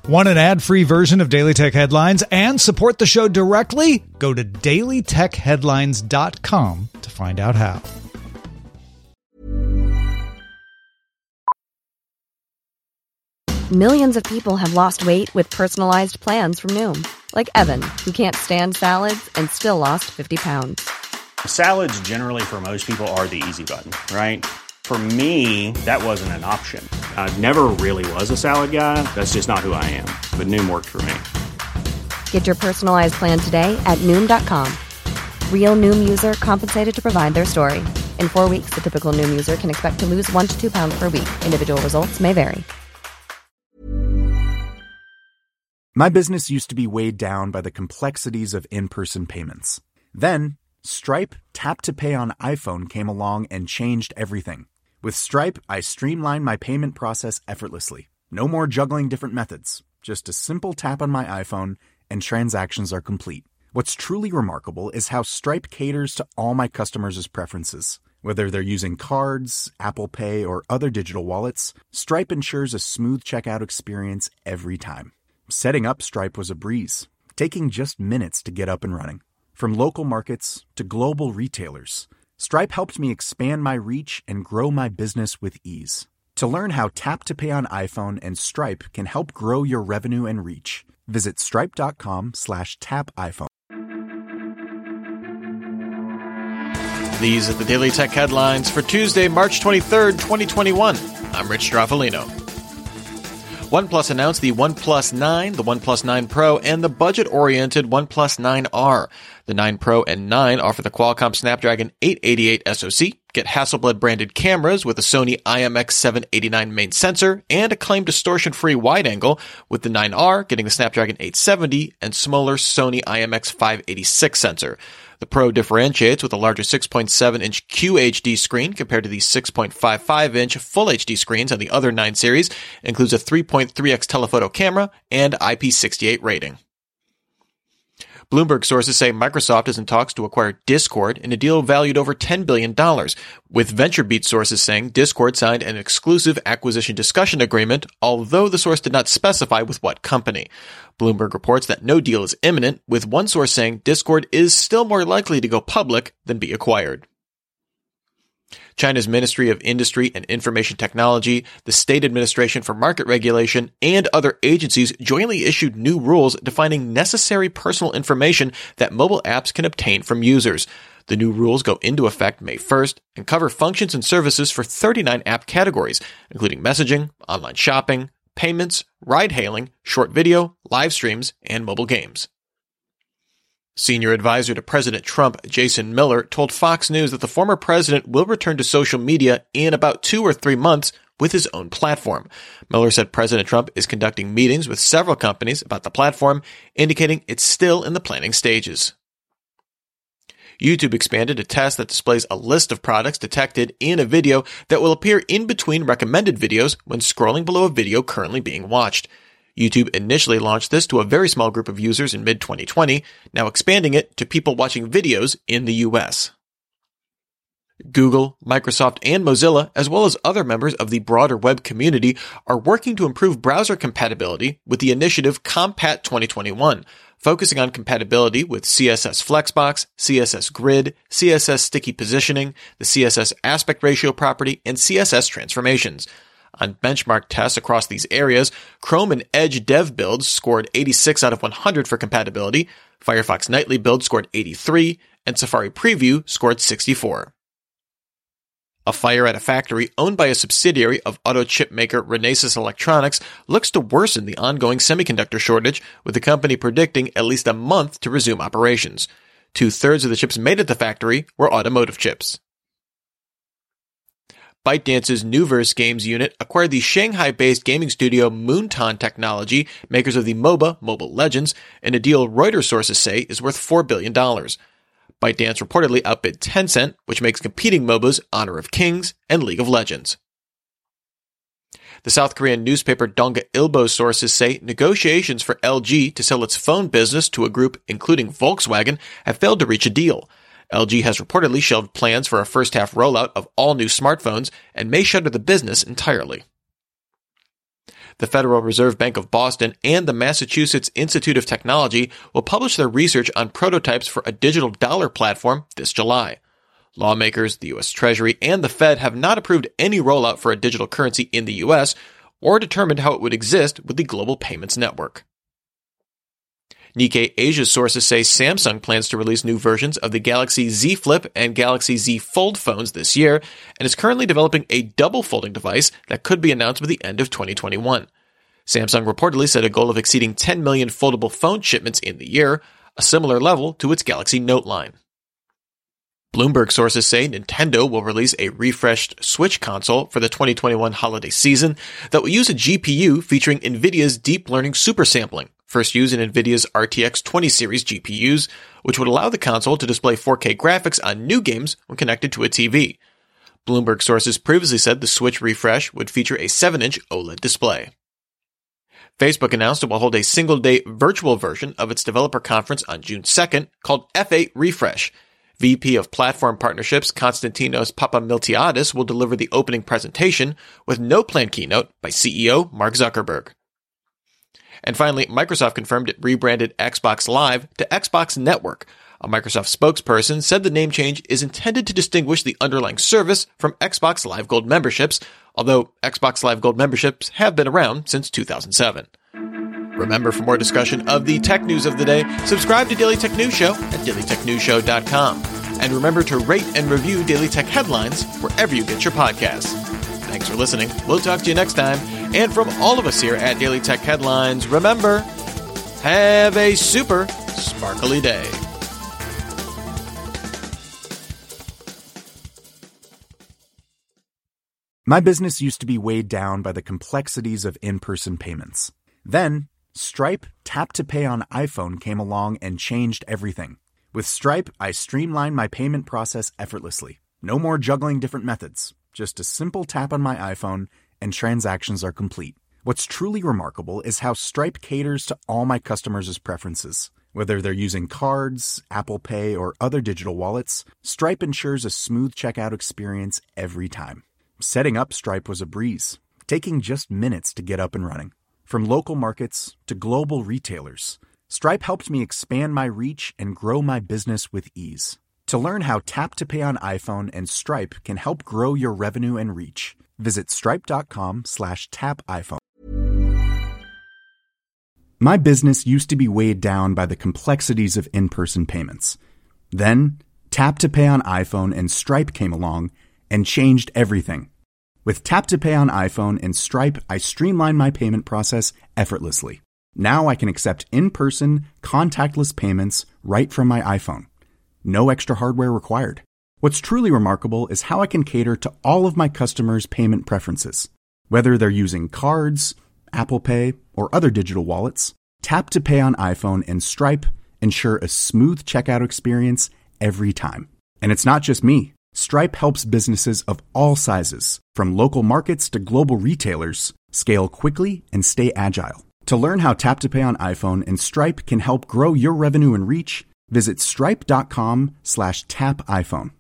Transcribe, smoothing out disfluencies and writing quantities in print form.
Want an ad-free version of Daily Tech Headlines and support the show directly? Go to dailytechheadlines.com to find out how. Millions of people have lost weight with personalized plans from Noom. Like Evan, who can't stand salads and still lost 50 pounds. Salads generally for most people are the easy button, right? For me, that wasn't an option. I never really was a salad guy. That's just not who I am. But Noom worked for me. Get your personalized plan today at Noom.com. Real Noom user compensated to provide their story. In 4 weeks, the typical Noom user can expect to lose 1 to 2 pounds per week. Individual results may vary. My business used to be weighed down by the complexities of in-person payments. Then, Stripe Tap to Pay on iPhone came along and changed everything. With Stripe, I streamlined my payment process effortlessly. No more juggling different methods. Just a simple tap on my iPhone and transactions are complete. What's truly remarkable is how Stripe caters to all my customers' preferences. Whether they're using cards, Apple Pay, or other digital wallets, Stripe ensures a smooth checkout experience every time. Setting up Stripe was a breeze, taking just minutes to get up and running. From local markets to global retailers, Stripe helped me expand my reach and grow my business with ease. To learn how Tap to Pay on iPhone and Stripe can help grow your revenue and reach, visit stripe.com/tapiphone. These are the Daily Tech Headlines for Tuesday, March 23rd, 2021. I'm Rich Straffolino. OnePlus announced the OnePlus 9, the OnePlus 9 Pro, and the budget-oriented OnePlus 9R. The 9 Pro and 9 offer the Qualcomm Snapdragon 888 SoC, get Hasselblad-branded cameras with a Sony IMX789 main sensor, and acclaimed distortion-free wide-angle, with the 9R getting the Snapdragon 870 and smaller Sony IMX586 sensor. The Pro differentiates with a larger 6.7-inch QHD screen compared to the 6.55-inch Full HD screens on the other 9 series, includes a 3.3x telephoto camera, and IP68 rating. Bloomberg sources say Microsoft is in talks to acquire Discord in a deal valued over $10 billion, with VentureBeat sources saying Discord signed an exclusive acquisition discussion agreement, although the source did not specify with what company. Bloomberg reports that no deal is imminent, with one source saying Discord is still more likely to go public than be acquired. China's Ministry of Industry and Information Technology, the State Administration for Market Regulation, and other agencies jointly issued new rules defining necessary personal information that mobile apps can obtain from users. The new rules go into effect May 1st and cover functions and services for 39 app categories, including messaging, online shopping, payments, ride-hailing, short video, live streams, and mobile games. Senior advisor to President Trump, Jason Miller, told Fox News that the former president will return to social media in about 2 or 3 months with his own platform. Miller said President Trump is conducting meetings with several companies about the platform, indicating it's still in the planning stages. YouTube expanded a test that displays a list of products detected in a video that will appear in between recommended videos when scrolling below a video currently being watched. YouTube initially launched this to a very small group of users in mid-2020, now expanding it to people watching videos in the US. Google, Microsoft, and Mozilla, as well as other members of the broader web community, are working to improve browser compatibility with the initiative Compat 2021, focusing on compatibility with CSS Flexbox, CSS Grid, CSS Sticky Positioning, the CSS Aspect Ratio property, and CSS transformations. On benchmark tests across these areas, Chrome and Edge dev builds scored 86 out of 100 for compatibility, Firefox Nightly build scored 83, and Safari Preview scored 64. A fire at a factory owned by a subsidiary of auto chip maker Renesas Electronics looks to worsen the ongoing semiconductor shortage, with the company predicting at least a month to resume operations. 2/3 of the chips made at the factory were automotive chips. ByteDance's Nuverse Games unit acquired the Shanghai-based gaming studio Moonton Technology, makers of the MOBA, Mobile Legends, in a deal Reuters sources say is worth $4 billion. ByteDance reportedly outbid Tencent, which makes competing MOBAs Honor of Kings and League of Legends. The South Korean newspaper Donga Ilbo sources say negotiations for LG to sell its phone business to a group including Volkswagen have failed to reach a deal. LG has reportedly shelved plans for a first-half rollout of all new smartphones and may shutter the business entirely. The Federal Reserve Bank of Boston and the Massachusetts Institute of Technology will publish their research on prototypes for a digital dollar platform this July. Lawmakers, the U.S. Treasury, and the Fed have not approved any rollout for a digital currency in the U.S. or determined how it would exist with the global payments network. Nikkei Asia's sources say Samsung plans to release new versions of the Galaxy Z Flip and Galaxy Z Fold phones this year and is currently developing a double folding device that could be announced by the end of 2021. Samsung reportedly set a goal of exceeding 10 million foldable phone shipments in the year, a similar level to its Galaxy Note line. Bloomberg sources say Nintendo will release a refreshed Switch console for the 2021 holiday season that will use a GPU featuring NVIDIA's deep learning supersampling, first used in NVIDIA's RTX 20 series GPUs, which would allow the console to display 4K graphics on new games when connected to a TV. Bloomberg sources previously said the Switch refresh would feature a 7-inch OLED display. Facebook announced it will hold a single-day virtual version of its developer conference on June 2nd called F8 Refresh. VP of Platform Partnerships Konstantinos Papamiltiadis will deliver the opening presentation with no planned keynote by CEO Mark Zuckerberg. And finally, Microsoft confirmed it rebranded Xbox Live to Xbox Network. A Microsoft spokesperson said the name change is intended to distinguish the underlying service from Xbox Live Gold memberships, although Xbox Live Gold memberships have been around since 2007. Remember, for more discussion of the tech news of the day, subscribe to Daily Tech News Show at dailytechnewsshow.com. And remember to rate and review Daily Tech Headlines wherever you get your podcasts. Thanks for listening. We'll talk to you next time. And from all of us here at Daily Tech Headlines, remember, have a super sparkly day. My business used to be weighed down by the complexities of in-person payments. Then, Stripe Tap to Pay on iPhone came along and changed everything. With Stripe, I streamlined my payment process effortlessly. No more juggling different methods. Just a simple tap on my iPhone and transactions are complete. What's truly remarkable is how Stripe caters to all my customers' preferences. Whether they're using cards, Apple Pay, or other digital wallets, Stripe ensures a smooth checkout experience every time. Setting up Stripe was a breeze, taking just minutes to get up and running. From local markets to global retailers, Stripe helped me expand my reach and grow my business with ease. To learn how Tap to Pay on iPhone and Stripe can help grow your revenue and reach, visit stripe.com/tapiphone. My business used to be weighed down by the complexities of in-person payments. Then, Tap to Pay on iPhone and Stripe came along and changed everything. With Tap to Pay on iPhone and Stripe, I streamlined my payment process effortlessly. Now I can accept in-person, contactless payments right from my iPhone. No extra hardware required. What's truly remarkable is how I can cater to all of my customers' payment preferences. Whether they're using cards, Apple Pay, or other digital wallets, Tap to Pay on iPhone and Stripe ensure a smooth checkout experience every time. And it's not just me. Stripe helps businesses of all sizes, from local markets to global retailers, scale quickly and stay agile. To learn how Tap to Pay on iPhone and Stripe can help grow your revenue and reach, visit stripe.com/tapiphone.